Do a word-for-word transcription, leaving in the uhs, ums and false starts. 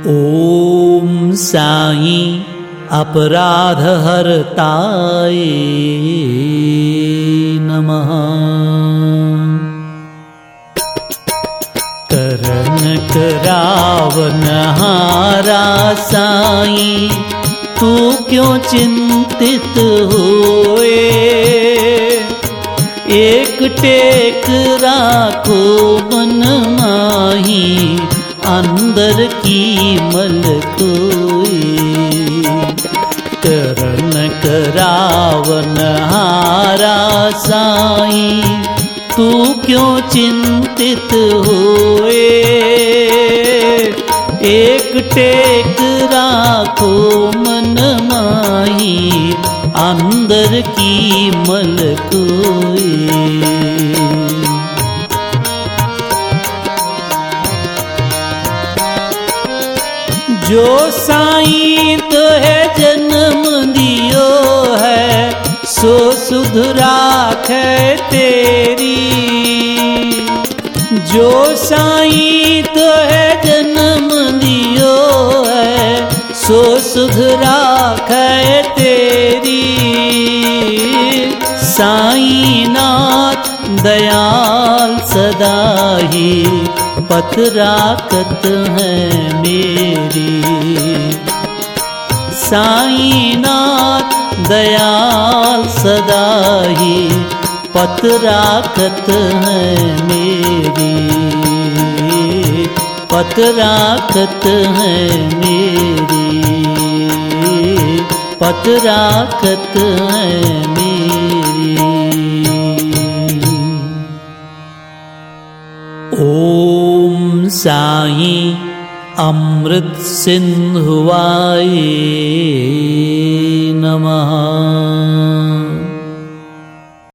ओम साई अपराध हरताय नमः। करन करावन हारा साई, तू क्यों चिंतित होए। एक टेक राखो मन माही, अंदर की मल कोई। करन करावन हारा साई, तू क्यों चिंतित होए। एक टेक राखो मन माही, अंदर की मल कोई। जो साईं तो है जन्म दियो है, सो सुध राखे तेरी। जो साईं तो है जन्म दियो है, सो सुध राखे तेरी। साईं नाथ दयाल सदा ही, पत राखत है मेरी। साईं नाथ दयाल सदा ही, पत राखत है मेरी। पत राखत है मेरी, पत राखत है मेरी। ओम साईं अमृत सिंधुवाय नमः।